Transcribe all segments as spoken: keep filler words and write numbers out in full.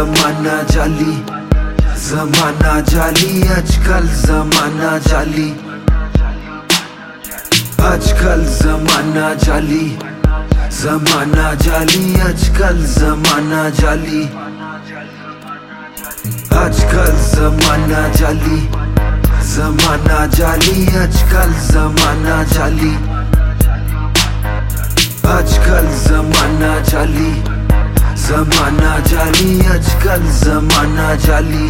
जमाना जाली, जमाना जाली, आजकल जमाना जाली, आजकल जमाना जाली, जमाना जाली, आजकल जमाना जाली, आजकल जमाना जाली, जमाना जाली, आजकल जमाना जाली, आजकल जमाना जाली, जमाना जाली, आजकल जमाना जाली,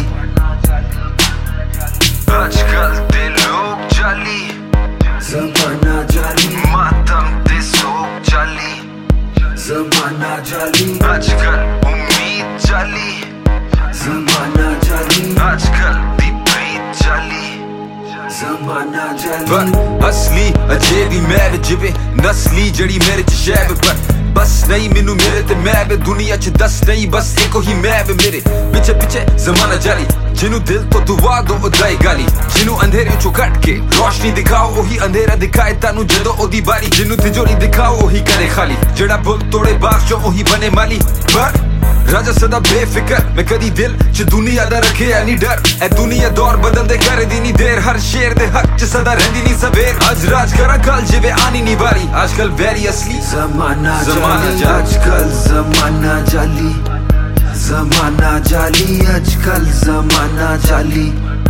आजकल दे लोग जाली, जमाना जाली, मातम दे सोग जाली, जमाना जाली, आजकल उम्मीद जाली, जमाना जाली, आजकल दी प्रीत जाली, जमाना जाली। पर असली अजे भी मैं जिवे नस्ली जड़ी मेरे च शैब पर बस नहीं मैनू मेरे ते मैं वे दुनिया च दस नहीं बस एको ही मैं वे मेरे पिछे पिछे जमाना जाली। जिन्हू दिल तो दुआ दो उदाई गाली, जिन्हू अंधेरे चो कट के रोशनी दिखाओ ओही अंधेरा दिखाए तानू जदो ओदी बारी, जिन्हू तिजोरी दिखाओ ओही करे खाली, जड़ा बुल तोड़े बाग चो ओही बने माली। पर राजा सदा बेफिकर मैं कदी दिल च दुनिया दा रखे नहीं डर, ए दुनिया दौर बदल दे करे दी नी देर, हर शेर दे हक च सदा रहंदी नी सवेर, आज राज करा कल जिवे आनी नी बारी, आजकल वेरी असली जमाना जमाना आजकल जमाना जाली, जमाना जाली, आजकल जमाना जाली,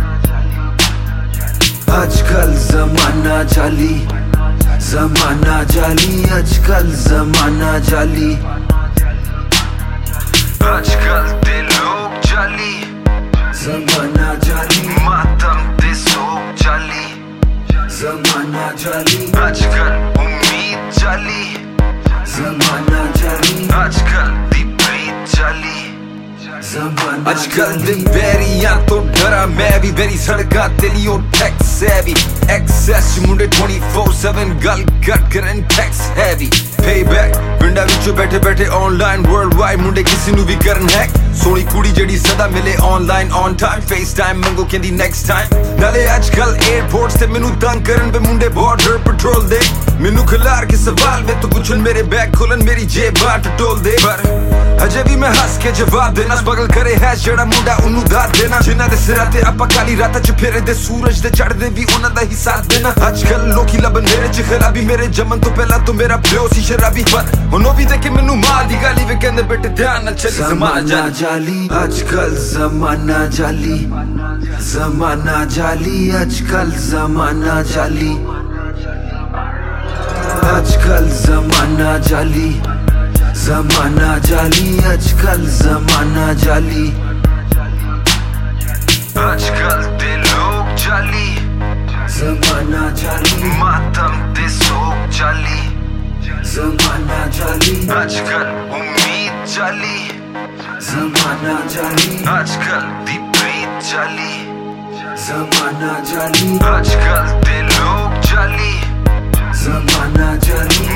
आजकल जमाना जाली, जमाना जाली, आजकल जमाना जाली, आजकल दे लोग जाली, जमाना जाली, मातम दे सोग जाली, जमाना जाली, आजकल उम्मीद जाली, जमाना जाली, आजकल दी प्रीत जाली, जमाना आजकल दिन बैरियां तो डरा मैं भी बेरी सड़का तेलियों टैक्स हैवी एक्सेस मुंडे ट्वेंटी फोर सेवन गल कट करन टैक्स हैवी पेबैक पिंडा विचों बैठे बैठे ऑनलाइन वर्ल्ड वाइड मुंडे किसी नू भी करन हैक, सोनी कुड़ी जड़ी सदा मिले online on time FaceTime मंगो कहंदी नेक्स्ट टाइम, नाले आजकल एयरपोर्ट से मैनू तंग करन पे मुंडे बॉर्डर पेट्रोल दे, मैनू खिलार के सवाल में तो पुछन मेरे बैग खोलन मेरी जेब बाहर टटोल दे, पर अजे भी मैं हंस के जवाब देना स्ट्रगल करे है जड़ा मुंडा उन्नू दाद देना, जिन्हां दे सिरां ते आपां काली रातां च फेरे दे सूरज दे चढ़दे भी उन्हां दा ही साथ देना, आजकल लोकी लबन मेरे च खराबी मेरे जमन तो पहला तो मेरा प्यो सी शराबी, पर हुण भी देखे मैनू मार दी गाली वे कहंदे बेटे ध्यान नाल चली जमाना जाली, आजकल जमाना जाली, जमाना जाली, आजकल जमाना जाली, आजकल जमाना जाली, जमाना जाली, आजकल जमाना जाली, आजकल दे लोग जाली, जमाना जाली, मातम दे सोग जाली, जमाना जाली, आजकल उम्मीद जाली, जमाना जाली, आजकल दी प्रीत जाली, जमाना जाली, आजकल दे लोग जाली, जमाना जाली,